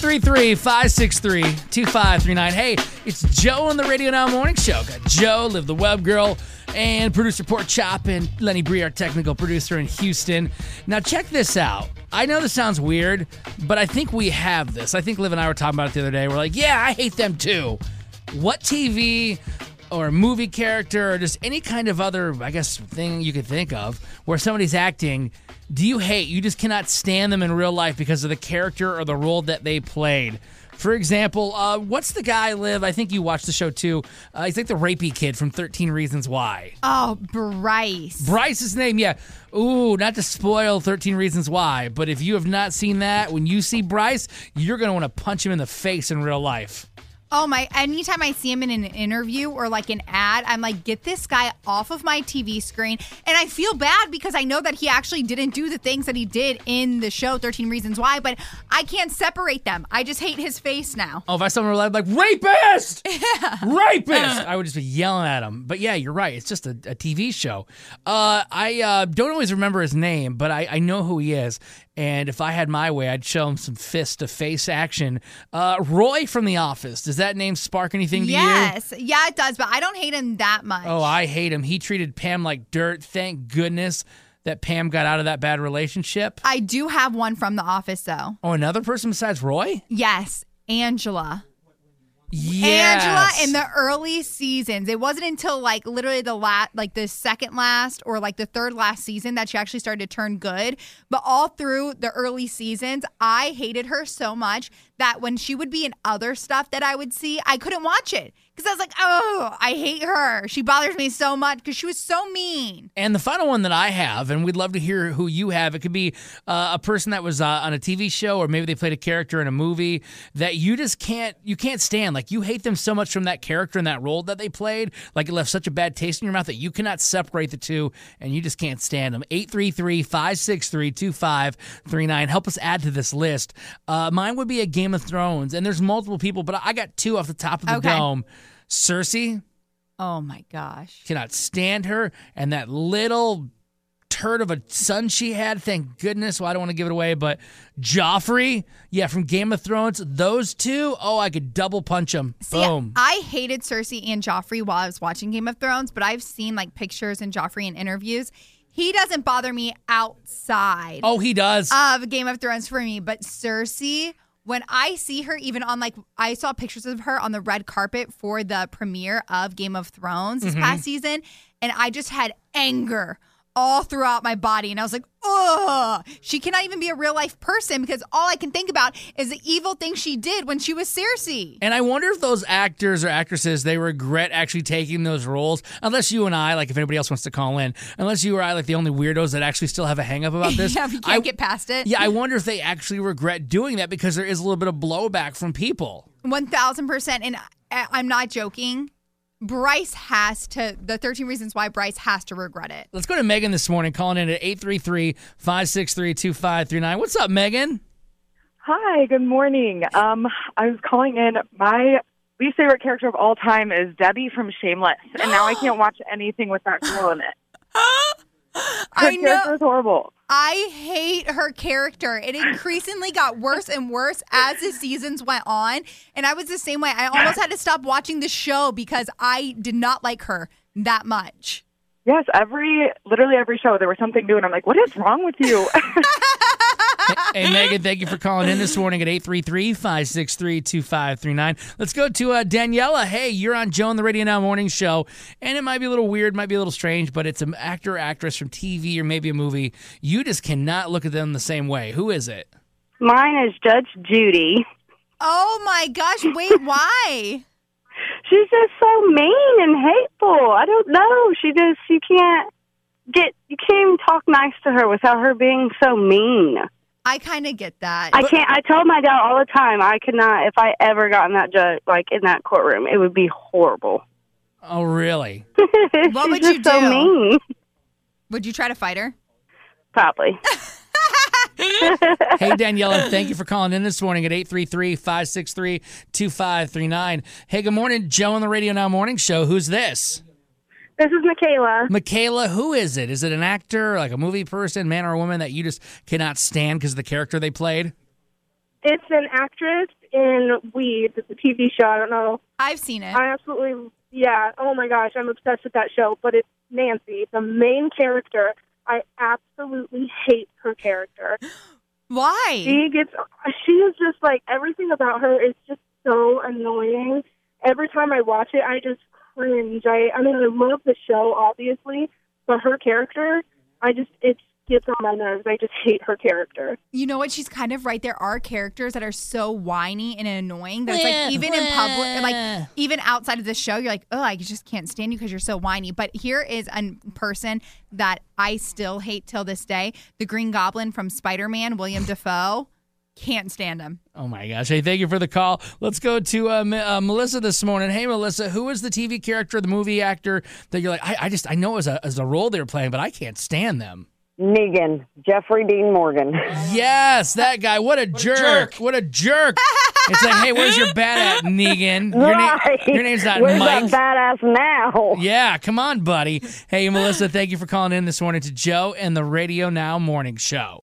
833-563-2539. Hey, it's Joe on the Radio Now Morning Show. Got Joe, Liv the Web Girl, and producer Port Chop, and Lenny Bree, our technical producer in Houston. Now, check this out. I know this sounds weird, but I think we have this. I think Liv and I were talking about it the other day. We're like, yeah, I hate them too. What TV or movie character or just any kind of other, I guess, thing you could think of where somebody's acting, do you hate? You just cannot stand them in real life because of the character or the role that they played. For example, what's the guy, Liv? I think you watched the show too. He's like the rapey kid from 13 Reasons Why. Oh, Bryce. Bryce's name, yeah. Ooh, not to spoil 13 Reasons Why, but if you have not seen that, when you see Bryce, you're going to want to punch him in the face in real life. Oh my, anytime I see him in an interview or like an ad, I'm like, get this guy off of my TV screen. And I feel bad because I know that he actually didn't do the things that he did in the show 13 Reasons Why, but I can't separate them. I just hate his face now. Oh, if I saw him like, rapist! Rapist! I would just be yelling at him. But yeah, you're right. It's just a TV show. I don't always remember his name, but I know who he is. And if I had my way, I'd show him some fist-to-face action. Roy from The Office. Does that name spark anything to you? Yes. Yeah, it does, but I don't hate him that much. Oh, I hate him. He treated Pam like dirt. Thank goodness that Pam got out of that bad relationship. I do have one from The Office, though. Oh, another person besides Roy? Yes, Angela. Yes. Angela in the early seasons. It wasn't until like literally the second last or like the third last season that she actually started to turn good. But all through the early seasons, I hated her so much that when she would be in other stuff that I would see, I couldn't watch it. Because I was like, oh, I hate her. She bothers me so much because she was so mean. And the final one that I have, and we'd love to hear who you have. It could be a person that was on a TV show, or maybe they played a character in a movie that you just can't stand. Like, you hate them so much from that character and that role that they played. Like, it left such a bad taste in your mouth that you cannot separate the two, and you just can't stand them. 833-563-2539. Help us add to this list. Mine would be a Game of Thrones, and there's multiple people, but I got two off the top of the dome. Cersei. Oh, my gosh. Cannot stand her. And that little turd of a son she had, thank goodness. Well, I don't want to give it away, but Joffrey, yeah, from Game of Thrones, those two, oh, I could double punch them. See, boom. I hated Cersei and Joffrey while I was watching Game of Thrones, but I've seen like pictures and Joffrey in interviews. He doesn't bother me outside. Oh, he does. Of Game of Thrones for me, but Cersei, when I see her, even on I saw pictures of her on the red carpet for the premiere of Game of Thrones this past season, and I just had anger all throughout my body. And I was like, ugh, she cannot even be a real life person because all I can think about is the evil thing she did when she was Cersei. And I wonder if those actors or actresses, they regret actually taking those roles. Unless you and I, like if anybody else wants to call in, unless you or I, like the only weirdos that actually still have a hang up about this. Yeah, we can't get past it. Yeah, I wonder if they actually regret doing that because there is a little bit of blowback from people. 1,000%. And I'm not joking. Bryce has to, the 13 Reasons Why Bryce has to regret it. Let's go to Megan this morning, calling in at 833-563-2539. What's up, Megan? Hi, good morning. I was calling in. My least favorite character of all time is Debbie from Shameless, and now I can't watch anything with that girl in it. Her character is horrible. I hate her character. It increasingly got worse and worse as the seasons went on. And I was the same way. I almost had to stop watching the show because I did not like her that much. Yes, literally every show there was something new, and I'm like, what is wrong with you? Hey, Megan, thank you for calling in this morning at 833-563-2539. Let's go to Daniela. Hey, you're on Joe and the Radio Now Morning Show, and it might be a little weird, might be a little strange, but it's an actor or actress from TV or maybe a movie. You just cannot look at them the same way. Who is it? Mine is Judge Judy. Oh, my gosh. Wait, why? She's just so mean and hateful. I don't know. You can't even talk nice to her without her being so mean. I kind of get that. I told my dad all the time I could not, if I ever got in that in that courtroom, it would be horrible. Oh, really? What would you do? So mean. Would you try to fight her? Probably. Hey, Daniela, thank you for calling in this morning at 833-563-2539. Hey, good morning, Joe on the Radio Now Morning Show. Who's this? This is Michaela. Michaela, who is it? Is it an actor, like a movie person, man or woman that you just cannot stand because of the character they played? It's an actress, in Weeds. It's a TV show. I don't know. I've seen it. I absolutely, yeah. Oh my gosh, I'm obsessed with that show. But it's Nancy, the main character. I absolutely hate her character. Why? She is just like, everything about her is just so annoying. Every time I watch it, I just cringe. I mean, I love the show, obviously, but her character, it gets on my nerves. I just hate her character. You know what? She's kind of right. There are characters that are so whiny and annoying that it's like even in public, like even outside of the show, you're like, oh, I just can't stand you because you're so whiny. But here is a person that I still hate till this day. The Green Goblin from Spider-Man, William Dafoe. Can't stand him. Oh my gosh. Hey, thank you for the call. Let's go to Melissa this morning. Hey, Melissa, who is the TV character, the movie actor that you're like, I know as a role they were playing, but I can't stand them? Negan, Jeffrey Dean Morgan. Yes, that guy. What a jerk. What a jerk. It's like, hey, where's your bad at, Negan? Your name's not Where's Mike. that badass now? Yeah, come on, buddy. Hey, Melissa, thank you for calling in this morning to Joe and the Radio Now Morning Show.